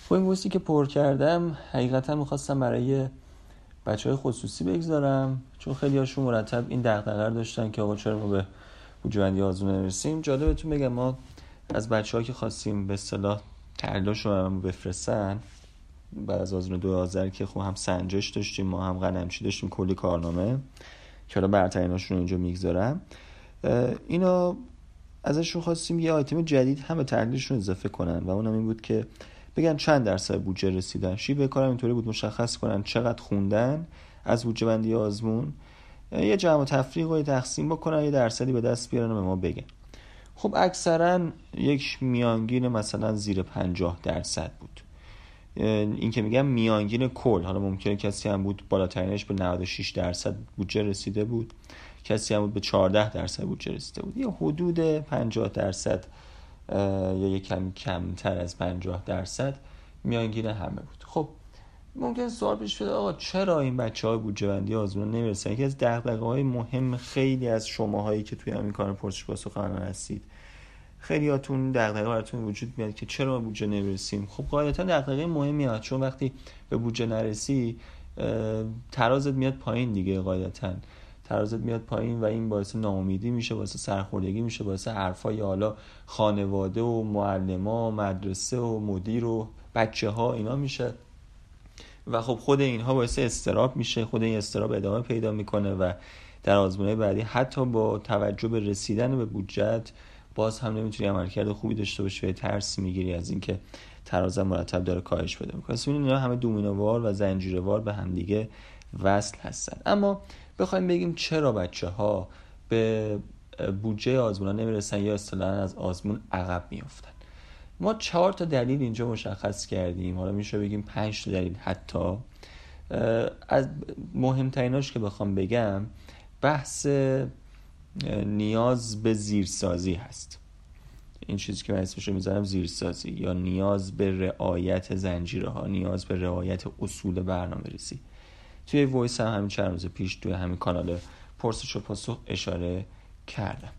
خب این بوستی که پر کردم حقیقتا میخواستم برای بچهای خصوصی بگذارم، چون خیلی هاشون مرتب این دغدغه رو داشتن که آقا چرا ما به بودجه‌بندی آزمون نمیرسیم. جالبتون بگم ما از بچه‌ها که خواستیم به اصطلاح تحلیلاشون رو برامون بفرستن بعد از آزمون 2000 که خب هم سنجش داشتیم، ما هم قلمچی داشتیم، کلی کارنامه که حالا برتریناشون رو اینجا میگذارم، اینا ازشون خواستیم یه آیتم جدید هم به تحلیلشون اضافه کنن و اونم این بود که بگن چند درصد بودجه رسیدن. شیوه کارم اینطوری بود مشخص کنن چقدر خوندن از بودجه بندی آزمون، یه جمع و تفریق و یه تقسیم بکنن، یه درصدی به دست بیارن و به ما بگن. خب اکثرا یک میانگین مثلا زیر 50% بود. این که میگم میانگین کل، حالا ممکنه کسی هم بود بالاترینش به 96% بودجه رسیده بود، کسی هم بود به 14% بودجه رسیده بود، یه حدود 50% یا یه کمی کمتر از 50% میانگین همه بود. خب ممکن سوال پیش بیاد آقا چرا این بچه‌ها بودجه بندی آزمون نمیرسن؟ یکی از دغدغه‌های مهم خیلی از شماهایی که توی همین کار پرسش پاسخ الان هستید، خیلیاتون دغدغه براتون وجود میاد که چرا ما بودجه نمیرسیم. خب قاعدتا دغدغه مهمی هست، چون وقتی به بودجه نرسی ترازت میاد پایین دیگه، قاعدتا ترازت میاد پایین و این باعث ناامیدی میشه، باعث سرخوردگی میشه، باعث حرفای حالا خانواده و معلما و مدرسه و مدیر و بچه‌ها اینا میشه و خب خود اینها باعث اضطراب میشه، خود این اضطراب ادامه پیدا میکنه و در آزمون‌های بعدی حتی با توجه به رسیدن به بودجت باز هم نمیتونی عملکرد خوبی داشته باشی و ترس میگیری از اینکه ترازت مرتب داره کاهش پیدا میکنه. پس اینا همه دومینووار و زنجیروار به هم دیگه وصل هستن. اما بخوایم بگیم چرا بچه‌ها به بودجه آزمونا نمیرسن یا اصطلاحاً از آزمون عقب میافتن، ما 4 تا دلیل اینجا مشخص کردیم، حالا میشه بگیم 5 تا دلیل حتی. از مهمتریناش که بخوام بگم بحث نیاز به زیرسازی هست. این چیزی که من اسمش رو میذارم زیرسازی یا نیاز به رعایت زنجیره ها، نیاز به رعایت اصول برنامه ریزی. توی وایس هم همین چند روز پیش توی همین کانال پرسش و پاسخ اشاره کردم.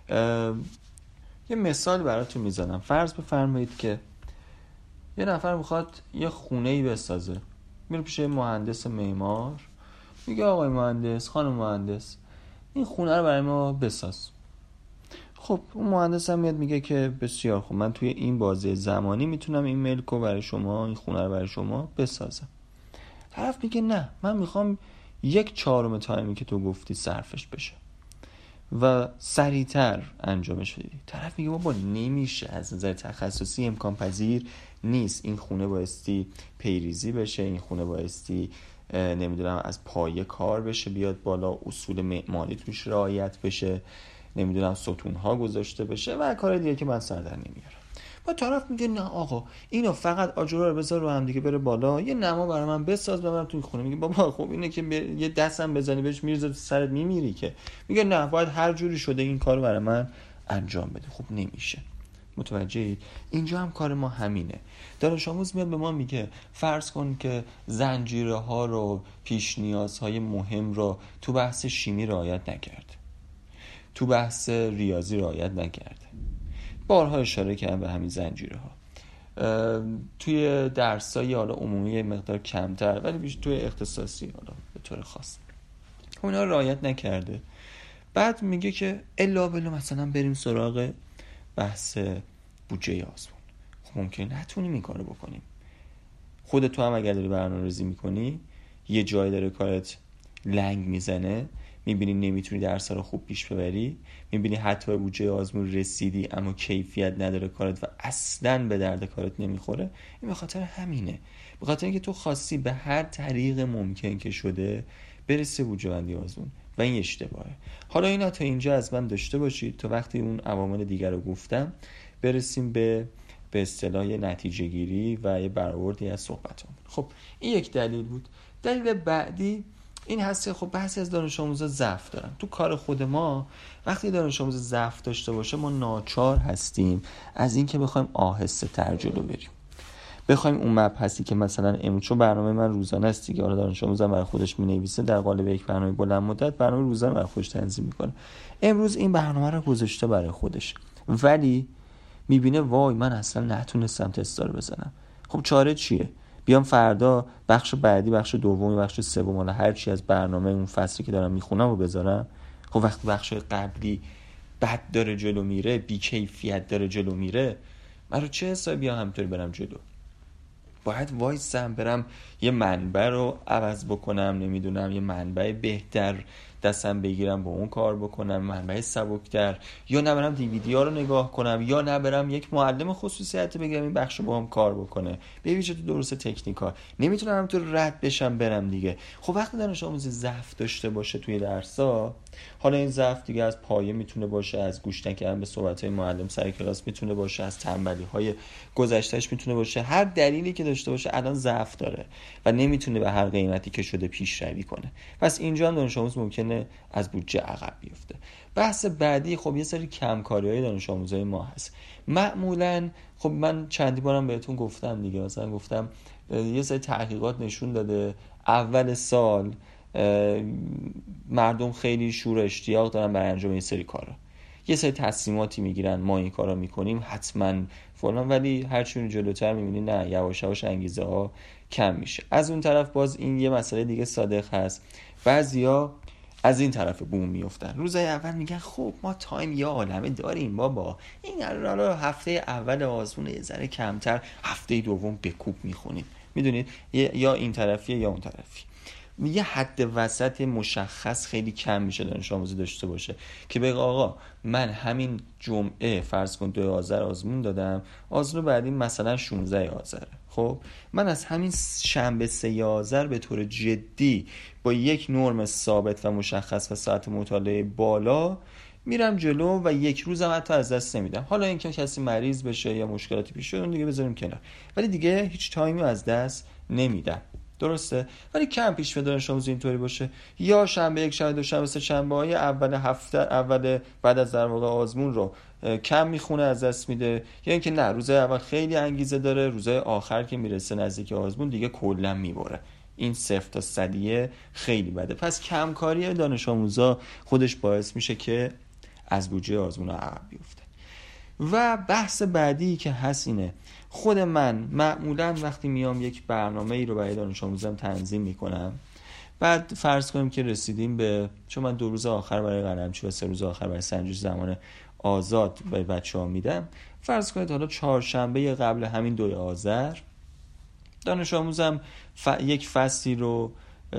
یه مثال براتون میزنم. فرض بفرمایید که یه نفر میخواد یه خونه‌ای بسازه، میره پیش مهندس معمار، میگه آقای مهندس، خانم مهندس، این خونه رو برای ما بساز. خب اون مهندس هم میاد میگه که بسیار خوب، من توی این بازه زمانی میتونم این ملک رو برای شما، این خونه رو برای شما بسازم. طرف میگه نه، من میخوام 1/4 تایمی که تو گفتی صرفش بشه و سریعتر انجامش بدی. طرف میگه بابا نمیشه، از نظر تخصصی امکان پذیر نیست، این خونه بایستی پیریزی بشه، این خونه بایستی نمیدونم از پایه کار بشه بیاد بالا، اصول معماری توش رعایت بشه، نمیدونم ستونها گذاشته بشه و کار دیگه که من سر در نمیارم. با طرف میگه نه آقا اینو فقط آجرها رو بذار رو هم دیگه بره بالا، یه نما برای من بساز ببرم تو این خونه. میگه بابا خب اینه که یه دستم بزنی بهش میریزه تو سرت میمیری که. میگه نه، باید هر جوری شده این کارو برای من انجام بده. خب نمیشه. متوجهید؟ اینجا هم کار ما همینه. دانش آموز میاد به ما میگه فرض کن که زنجیره ها رو، پیش نیازهای مهم رو تو بحث شیمی رعایت نکرد، تو بحث ریاضی رعایت نکرده، بارها اشاره کردم به همین زنجیره ها، توی درسای حالا عمومی مقدار کمتر ولی بیشتر توی اختصاصی حالا به طور خاص اونا رعایت نکرده. بعد میگه که الا بلا مثلا بریم سراغ بحث بودجه آزمون. خب ممکنه نتونیم این کارو بکنیم. خودت تو هم اگر داری برنامه‌ریزی میکنی یه جای داره کارت لنگ میزنه، میبینی نمیتونی درس رو خوب پیش ببری، میبینی حتی بودجه آزمون رسیدی اما کیفیت نداره کارت و اصلاً به درد کارت نمیخوره، این به خاطر همینه، به خاطر اینکه تو خواستی به هر طریق ممکن که شده برسی بودجه بندی آزمون و این اشتباهه. حالا اینا تا اینجا از من داشته باشید تا وقتی اون عوامل دیگر رو گفتم برسیم به اصطلاح نتیجه گیری و یه برآوردی از صحبتام. خب این یک دلیل بود. دلیل بعدی این هست که خب بحثی از دانش آموزا ضعف دارن. تو کار خود ما وقتی دانش آموز ضعف داشته باشه ما ناچار هستیم از این که بخوایم آهسته تر جلو بریم، بخوایم اون مبحثی که مثلا امروز چون برنامه من روزانه است دیگه، حالا دانش آموز برای خودش مینویسه در قالب یک برنامه بلند مدت، برنامه روزانه برای خودش تنظیم میکنه. امروز این برنامه رو گذاشته برای خودش ولی میبینه وای من اصلا نتونستم تستا رو بزنم. خب چاره چیه؟ بیام فردا بخش بعدی، بخش دومی، بخش سوم، حالا هر چی از برنامه اون فصلی که دارم میخونم رو بذارم؟ خب وقتی بخش قبلی بد داره جلو میره، بی‌کیفیت داره جلو میره، من رو چه حسابی بیام همینطوری برم جلو؟ باید وایسم برم یه منبع رو عوض بکنم، نمیدونم یه منبع بهتر دستم بگیرم با اون کار بکنم، منبع سبکتر، یا نبرم دیویدی ها رو نگاه کنم، یا نبرم یک معلم خصوصیت بگیرم این بخش با هم کار بکنه، به ویژه تو دروس تکنیکال. نمیتونم همینطور رد بشم برم دیگه. خب وقتی دانش آموز ضعف داشته باشه توی درس‌ها، حالا این ضعف دیگه از پایه میتونه باشه، از گوش نکردن به صحبت‌های معلم سر کلاس میتونه باشه، از تنبلی‌های گذشتهش میتونه باشه، هر دلیلی که داشته باشه الان ضعف داره و نمیتونه به هر قیمتی که شده پیشروی کنه. پس اینجا هم دانش آموز ممکنه از بودجه عقب بیفته. بحث بعدی خب یه سری کمکاری‌های دانش آموزای ما هست. معمولاً خب من چندی بارم بهتون گفتم دیگه، مثلا گفتم یه سری تحقیقات نشون داده اول سال مردم خیلی شور اشتیاق دارن برای انجام این سری کارا، یه سری تصمیماتی میگیرن ما این کارا میکنیم حتما فلان، ولی هر چون جلوتر میبینی نه، یواش یواش انگیزه ها کم میشه. از اون طرف باز این یه مسئله دیگه صادق هست، بعضیا از این طرف بوم میافتن. روزای اول میگن خب ما تایم یا عالمه داریم بابا، این حالا هفته اول آزمون یه ذره کمتر، هفته دوم بکوب میخونیم. میدونید یا این طرفیه یا اون طرفی. یه حد وسط مشخص خیلی کم میشه دانش آموزی داشته باشه که بگه آقا من همین جمعه فرض کن 2 آذر آزمون دادم، آزمون بعدی مثلا 16 آذر، خب من از همین شنبه 3 آذر به طور جدی با یک نرم ثابت و مشخص و ساعت مطالعه بالا میرم جلو و یک روزم حتی از دست نمیدم. حالا اینکه کسی مریض بشه یا مشکلاتی پیش بیاد اون دیگه بذاریم کنار، ولی دیگه هیچ تایمی از دست نمیدم. درسته؟ ولی کم پیش میاد دانش آموز اینطوری باشه، یا شنبه یک، شنبه دو، شنبه سه، شنبه های اول هفته، اول بعد از در واقع آزمون رو کم میخونه از دست میده، یا اینکه نه روزای اول خیلی انگیزه داره، روزای آخر که میرسه نزدیک آزمون دیگه کلا میبره. این 0 تا 100 خیلی بده. پس کمکاری دانش آموزا خودش باعث میشه که از بودجه آزمون عقب بیفته. و بحث بعدی که هست اینه، خود من معمولا وقتی میام یک برنامه ای رو برای دانش آموزم تنظیم میکنم، بعد فرض کنیم که رسیدیم به، چون من 2 روز آخر برای قلمچی و 3 روز آخر برای سنجش زمان آزاد به بچه‌ها میدم، فرض کنید حالا 4شنبه قبل همین 2 آذر دانش آموزم یک فصلی رو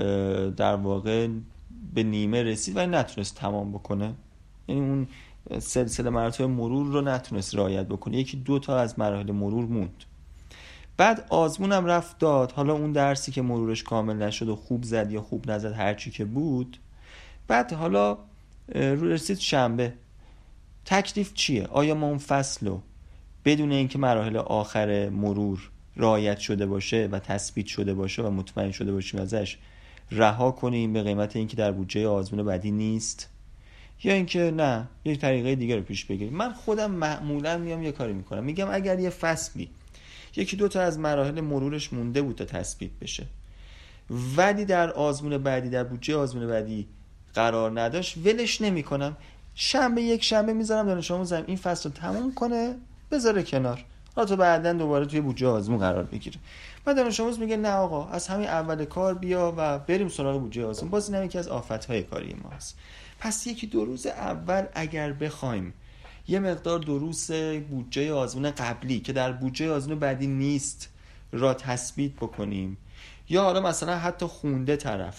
در واقع به نیمه رسید و نتونست تمام بکنه، یعنی اون سلسله مراتب مرور رو نتونست رعایت بکنه، 1-2 تا از مراحل مرور موند. بعد آزمونم رفت داد، حالا اون درسی که مرورش کامل نشد و خوب زد یا خوب نزد هر چی که بود، بعد حالا رسید شنبه، تکلیف چیه؟ آیا ما اون فصل رو بدون اینکه مراحل آخر مرور رعایت شده باشه و تثبیت شده باشه و مطمئن شده باشیم ازش رها کنیم به قیمت اینکه در بودجه آزمون بعدی نیست، یا اینکه نه یک طریقه دیگه رو پیش بگیریم؟ من خودم معمولا میام یه کاری میکنم، میگم اگر یه فصلی 1-2 تا از مراحل مرورش مونده بود تا تثبیت بشه ولی در آزمون بعدی، در بودجه آزمون بعدی قرار نداشت، ولش نمیکنم، شنبه یک شنبه میذارم دانش آموزم این فصل رو تموم کنه بذاره کنار، حالا تو بعدن دوباره توی بودجه آزمون قرار بگیره. بعد دانش آموز میگه نه آقا از همین اول کار بیا و بریم سراغ بودجه آزمون. باز اینم یکی از آفت‌های کاری ماست. پس 1-2 روز اول اگر بخوایم یه مقدار دروس بودجه آزمون قبلی که در بودجه آزمون بعدی نیست را تثبیت بکنیم، یا حالا مثلا حتی خونده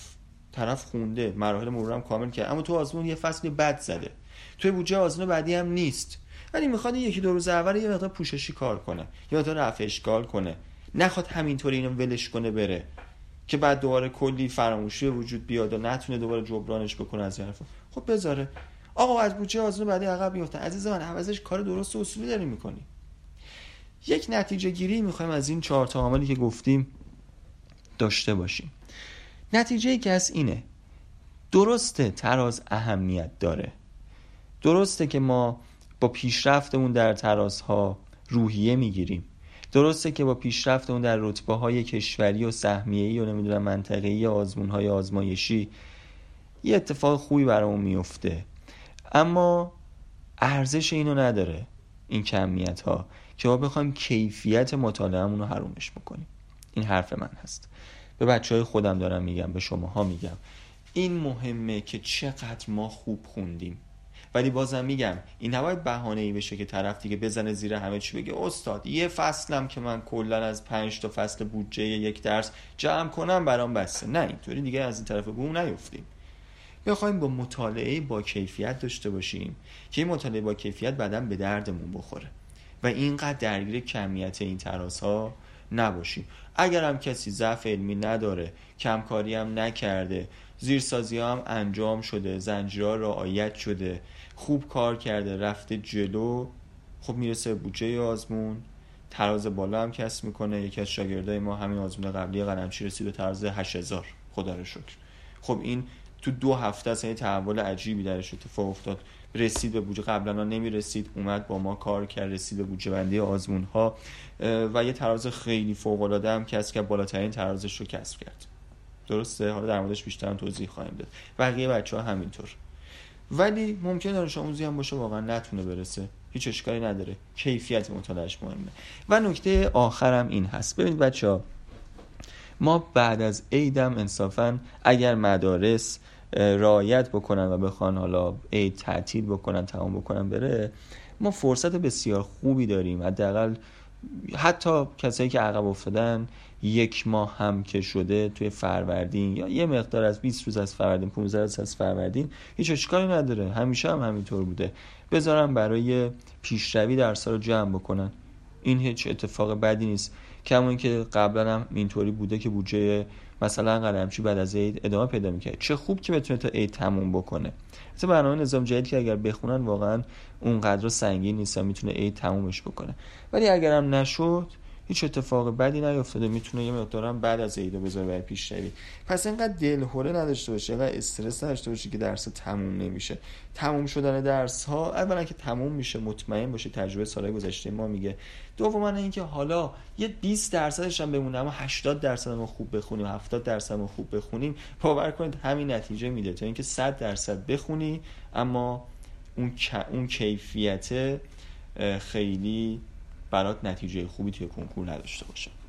طرف خونده مراحل مرورم کامل کرد اما تو آزمون یه فصلی بد زده، توی بودجه آزمون بعدی هم نیست، ولی میخواد 1-2 روز اول یه مقدار پوششی کار کنه، یه مقدار رفع اشکال کنه، نخواد همینطوری اینو ولش کنه بره که بعد دوباره کلی فراموشی وجود بیاد و نتونه دوباره جبرانش بکنه از این حرفا. خب بذاره آقا از بودجه آزمون بعدی عقب میفته، عزیز من عوضش کار درست و اصولی داریم میکنی. یک نتیجه گیری میخوایم از این 4 تا عاملی که گفتیم داشته باشیم. نتیجه‌ای که از اینه، درسته تراز اهمیت داره، درسته که ما با پیشرفتمون در ترازها روحیه میگیریم، درسته که با پیشرفتمون در رتبه‌های کشوری و سهمیه‌ای و نمیدونم منطقه‌ای آزمون‌های آزمایشی یه اتفاق خوبی برامون میفته، اما ارزش اینو نداره. این کمیت ها که ما بخوایم کیفیت مطالعه‌مون رو حرومش بکنیم. این حرف من هست. به بچهای خودم دارم میگم، به شماها میگم، این مهمه که چقدر ما خوب خوندیم. ولی بازم میگم این نباید بهانه‌ای بشه که طرف دیگه بزنه زیر همه چی بگه استاد یه فصلم که من کلا از 5 تا فصل بودجه یک درس جمع کنم برام بسه. نه، اینطوری دیگه از این طرف بوم نیفتیم. بخوایم با مطالعه با کیفیت داشته باشیم که این مطالعه با کیفیت بعداً به دردمون بخوره و اینقدر درگیر کمیت این تراس‌ها نباشیم. اگر هم کسی ضعف علمی نداره، کمکاری هم نکرده، زیرسازی هم انجام شده، زنجیرها رعایت شده، خوب کار کرده، رفته جلو، خب میرسه بودجه آزمون، تراز بالا هم کسب میکنه. یکی از شاگردای ما همین آزمون قبلی قلمچی رسید به تراز 8000، خدا رو شکر. خب این تو 2 هفته اصلا یه تحول عجیبی درش اتفاق افتاد، رسید به بودجه. قبلا نمی رسید، اومد با ما کار کرد، رسید به بودجه بندی آزمون ها و یه تراز خیلی فوق العاده هم کسب کرد، بالاترین ترازش رو کسب کرد. درسته؟ حالا در موردش بیشتر توضیح خواهیم داد. بقیه بچه‌ها همینطور. ولی ممکنه دانش آموزی هم باشه واقعا نتونه برسه، هیچ اشکالی نداره، کیفیت مطالعهش مهمه. و نکته آخرم این هست، ببینید بچه‌ها، ما بعد از عیدم انصافا اگر مدارس رعایت بکنن و بخوان حالا عید تعطیل بکنن، تمام بکنن بره، ما فرصت بسیار خوبی داریم. حداقل حتی کسایی که عقب افتادن 1 ماه هم که شده توی فروردین یا یه مقدار از 20 روز از فروردین، 15 روز از فروردین، هیچ اشکالی نداره، همیشه هم همینطور بوده، بذارن برای پیشروی درس‌ها رو جمع بکنن. این هیچ اتفاق بدی نیست. کما اینکه قبلا هم اینطوری بوده که بودجه مثلا قلمچی بعد از عید ادامه پیدا می‌کرد. چه خوب که بتونه تا عید تموم بکنه. مثلا برنامه نظام جدید که اگر بخونن واقعا اونقدر سنگین نیست، میتونه عید تمومش بکنه. ولی اگر هم نشد هیچ اتفاق بدی نیفتاده، میتونه یه مقدارم بعد از عید بذاره برای پیشروی. پس اینقدر دلهره نداشته باشه، اینقدر استرس نداشته باشه که درس تموم نمیشه. تموم شدن درس ها اولا که تموم میشه، مطمئن باشه تجربه سالهای گذشته ما میگه. دوما اینکه حالا یه 20% هم بمونه اما 80% ما خوب بخونیم، 70% ما خوب بخونیم، باور کنید همین نتیجه میده تا اینکه 100% بخونی اما اون کیفیت خیلی برات نتیجه خوبی توی کنکور نداشته باشه.